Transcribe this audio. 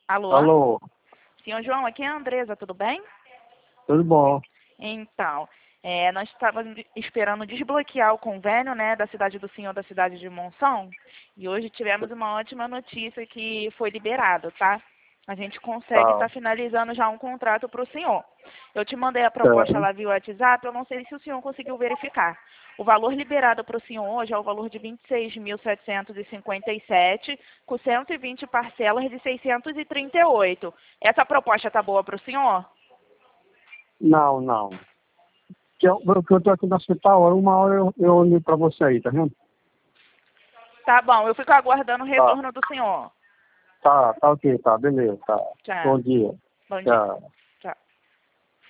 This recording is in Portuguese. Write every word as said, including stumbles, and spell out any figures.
Alô? Alô, Senhor João, aqui é a Andresa, tudo bem? tudo bom? Então, é, nós estávamos esperando desbloquear o convênio, né, da cidade do senhor da cidade de Monção, e hoje tivemos uma ótima notícia que foi liberado, tá? A gente consegue Tá, estar finalizando já um contrato para o senhor. Eu te mandei a proposta certo. lá via WhatsApp, eu não sei se o senhor conseguiu verificar. O valor liberado para o senhor hoje é o valor de vinte e seis mil setecentos e cinquenta e sete, com cento e vinte parcelas de seiscentos e trinta e oito. Essa proposta tá boa para o senhor? Não, não. Que eu, que eu tô aqui no hospital, uma hora eu, eu olho pra você aí, tá vendo? Tá bom, eu fico aguardando o Tá, retorno do senhor. tá, tá ok, tá, beleza, tá. Tchau. Bom dia. Bom dia. Tchau.